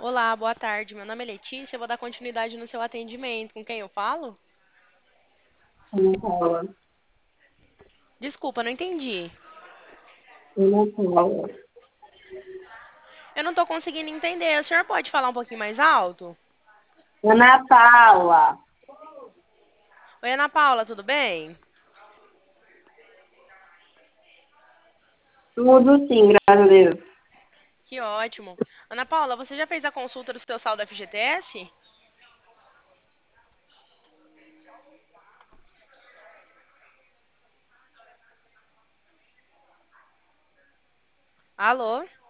Olá, boa tarde. Meu nome é Letícia. Eu vou dar continuidade no seu atendimento. Com quem eu falo? Ana Paula. Desculpa, não entendi. Ana Paula. Eu não estou conseguindo entender. A senhora pode falar um pouquinho mais alto? Ana Paula. Oi, Ana Paula, tudo bem? Tudo sim, graças a Deus. Que ótimo. Ana Paula, você já fez a consulta do seu saldo FGTS? Alô?